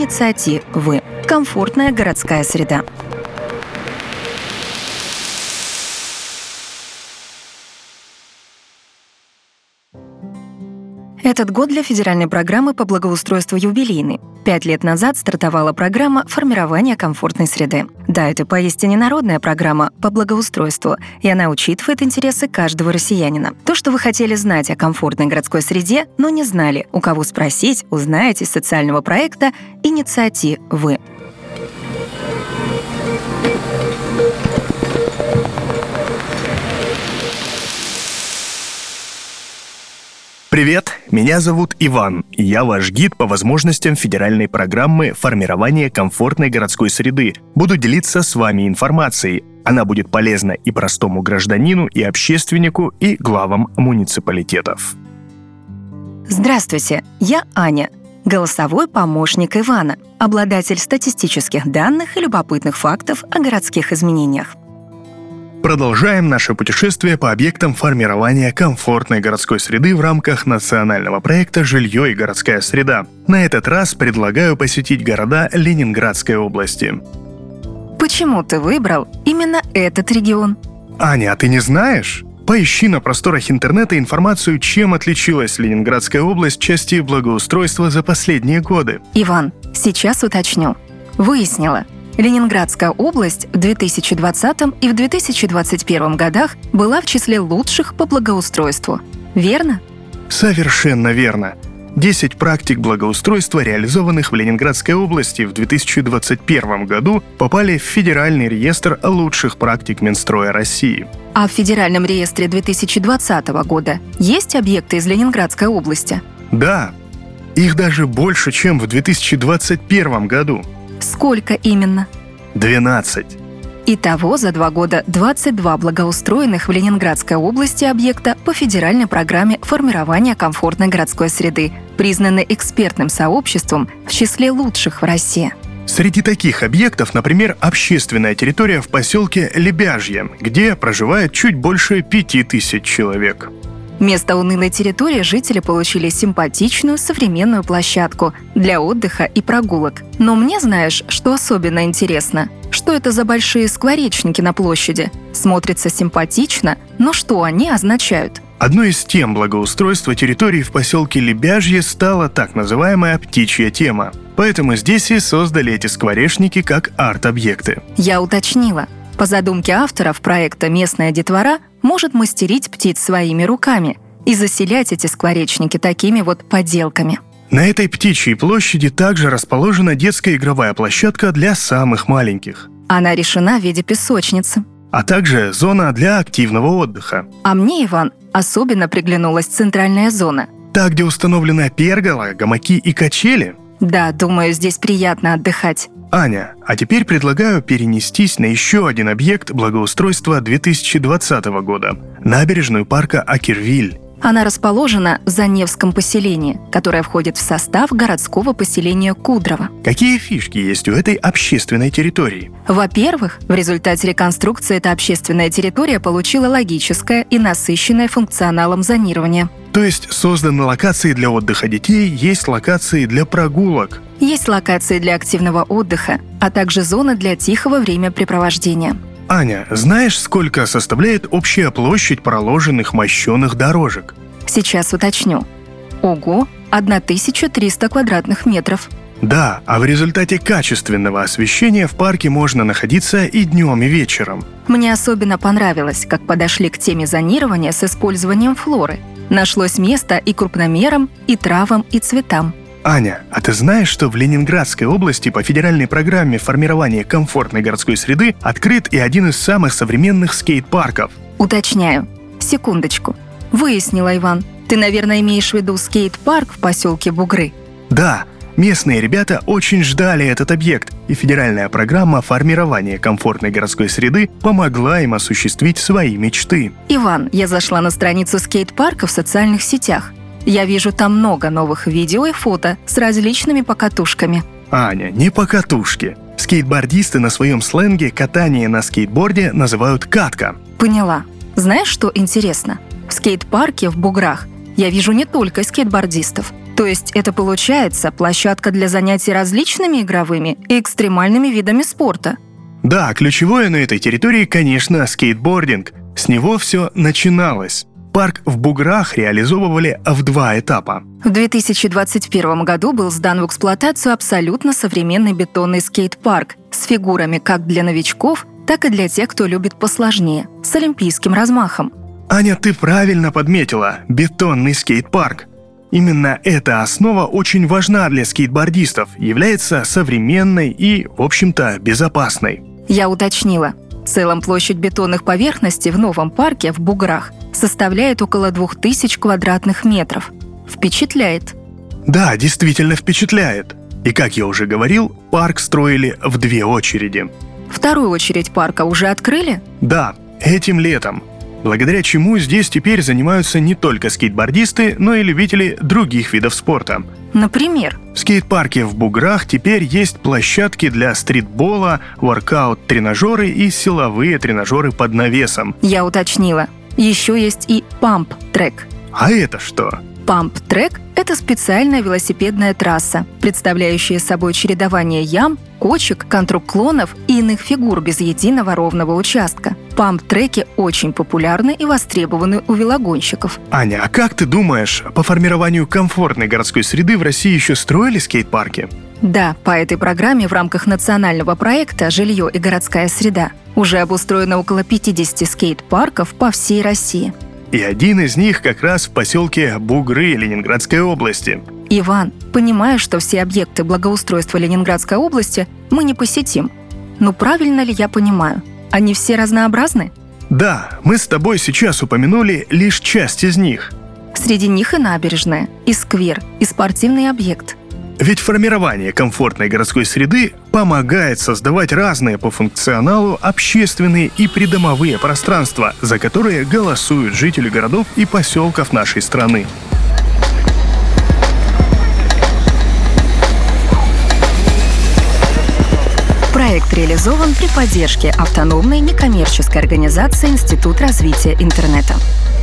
инициативы. Комфортная городская среда. Этот год для федеральной программы по благоустройству юбилейный. 5 лет назад стартовала программа формирования комфортной среды. Да, это поистине народная программа по благоустройству, и она учитывает интересы каждого россиянина. То, что вы хотели знать о комфортной городской среде, но не знали, у кого спросить, узнаете из социального проекта «Инициативы». Привет, меня зовут Иван, и я ваш гид по возможностям федеральной программы формирования комфортной городской среды. Буду делиться с вами информацией. Она будет полезна и простому гражданину, и общественнику, и главам муниципалитетов. Здравствуйте, я Аня, голосовой помощник Ивана, обладатель статистических данных и любопытных фактов о городских изменениях. Продолжаем наше путешествие по объектам формирования комфортной городской среды в рамках национального проекта «Жилье и городская среда». На этот раз предлагаю посетить города Ленинградской области. Почему ты выбрал именно этот регион? Аня, а ты не знаешь? Поищи на просторах интернета информацию, чем отличилась Ленинградская область в части благоустройства за последние годы. Иван, сейчас уточню. Выяснила. Ленинградская область в 2020 и в 2021 годах была в числе лучших по благоустройству. Верно? Совершенно верно. 10 практик благоустройства, реализованных в Ленинградской области в 2021 году, попали в Федеральный реестр лучших практик Минстроя России. А в Федеральном реестре 2020 года есть объекты из Ленинградской области? Да, их даже больше, чем в 2021 году. Сколько именно? 12. Итого за 2 года 22 благоустроенных в Ленинградской области объекта по федеральной программе формирования комфортной городской среды, признаны экспертным сообществом в числе лучших в России. Среди таких объектов, например, общественная территория в поселке Лебяжье, где проживает чуть больше 5000 человек. Вместо унылой территории жители получили симпатичную современную площадку для отдыха и прогулок. Но мне, знаешь, что особенно интересно? Что это за большие скворечники на площади? Смотрится симпатично, но что они означают? Одной из тем благоустройства территории в поселке Лебяжье стала так называемая птичья тема. Поэтому здесь и создали эти скворечники как арт-объекты. Я уточнила. По задумке авторов проекта «Местная детвора» может мастерить птиц своими руками и заселять эти скворечники такими вот поделками. На этой птичьей площади также расположена детская игровая площадка для самых маленьких. Она решена в виде песочницы. А также зона для активного отдыха. А мне, Иван, особенно приглянулась центральная зона. Та, где установлена пергола, гамаки и качели. Да, думаю, здесь приятно отдыхать. Аня, а теперь предлагаю перенестись на еще один объект благоустройства 2020 года – набережную парка Акервиль. Она расположена в Заневском поселении, которое входит в состав городского поселения Кудрово. Какие фишки есть у этой общественной территории? Во-первых, в результате реконструкции эта общественная территория получила логическое и насыщенное функционалом зонирование. То есть созданы локации для отдыха детей, есть локации для прогулок. Есть локации для активного отдыха, а также зоны для тихого времяпрепровождения. Аня, знаешь, сколько составляет общая площадь проложенных мощеных дорожек? Сейчас уточню. Ого, 1300 квадратных метров. Да, а в результате качественного освещения в парке можно находиться и днем, и вечером. Мне особенно понравилось, как подошли к теме зонирования с использованием флоры. Нашлось место и крупномерам, и травам, и цветам. Аня, а ты знаешь, что в Ленинградской области по федеральной программе формирования комфортной городской среды открыт и один из самых современных скейт-парков? Уточняю. Секундочку. Выяснила, Иван. Ты, наверное, имеешь в виду скейт-парк в поселке Бугры? Да. Местные ребята очень ждали этот объект, и федеральная программа формирования комфортной городской среды помогла им осуществить свои мечты. Иван, я зашла на страницу скейт-парка в социальных сетях. Я вижу там много новых видео и фото с различными покатушками. Аня, не покатушки. Скейтбордисты на своем сленге катание на скейтборде называют катка. Поняла. Знаешь, что интересно? В скейт-парке в Буграх я вижу не только скейтбордистов. То есть это получается площадка для занятий различными игровыми и экстремальными видами спорта. Да, ключевое на этой территории, конечно, скейтбординг. С него все начиналось. Парк в Буграх реализовывали в 2 этапа. В 2021 году был сдан в эксплуатацию абсолютно современный бетонный скейт-парк с фигурами как для новичков, так и для тех, кто любит посложнее, с олимпийским размахом. Аня, ты правильно подметила – бетонный скейт-парк. Именно эта основа очень важна для скейтбордистов, является современной и, в общем-то, безопасной. Я уточнила. В целом площадь бетонных поверхностей в новом парке в Буграх составляет около 2000 квадратных метров. Впечатляет. Да, действительно впечатляет. И, как я уже говорил, парк строили в 2 очереди. Вторую очередь парка уже открыли? Да, этим летом. Благодаря чему здесь теперь занимаются не только скейтбордисты, но и любители других видов спорта. Например? В скейт-парке в Буграх теперь есть площадки для стритбола, воркаут-тренажеры и силовые тренажеры под навесом. Я уточнила. Еще есть и памп-трек. А это что? Памп-трек – это специальная велосипедная трасса, представляющая собой чередование ям, кочек, контруклонов и иных фигур без единого ровного участка. Памп-треки очень популярны и востребованы у велогонщиков. Аня, а как ты думаешь, по формированию комфортной городской среды в России еще строили скейт-парки? Да, по этой программе в рамках национального проекта «Жилье и городская среда» уже обустроено около 50 скейт-парков по всей России. И один из них как раз в поселке Бугры Ленинградской области. Иван, понимаю, что все объекты благоустройства Ленинградской области мы не посетим. Но правильно ли я понимаю? Они все разнообразны? Да, мы с тобой сейчас упомянули лишь часть из них. Среди них и набережная, и сквер, и спортивный объект. Ведь формирование комфортной городской среды помогает создавать разные по функционалу общественные и придомовые пространства, за которые голосуют жители городов и поселков нашей страны. Проект реализован при поддержке автономной некоммерческой организации Институт развития интернета.